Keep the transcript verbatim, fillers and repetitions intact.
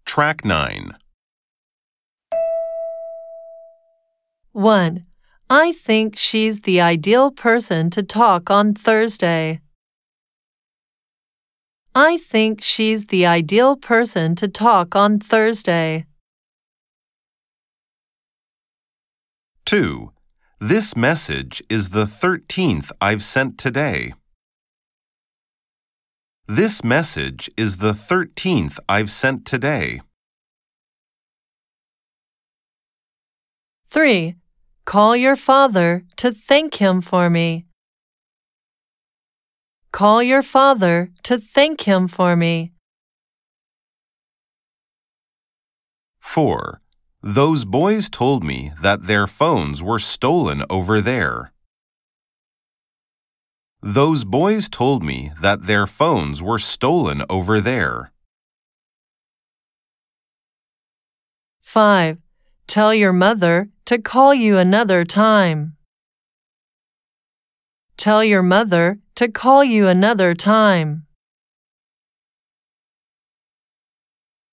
Track nine. one. I think she's the ideal person to talk on Thursday. I think she's the ideal person to talk on Thursday. two. This message is the thirteenth I've sent today. This message is the thirteenth I've sent today. three. Call your father to thank him for me. Call your father to thank him for me. four. Those boys told me that their phones were stolen over there. Those boys told me that their phones were stolen over there. five. Tell your mother to call you another time. Tell your mother to call you another time.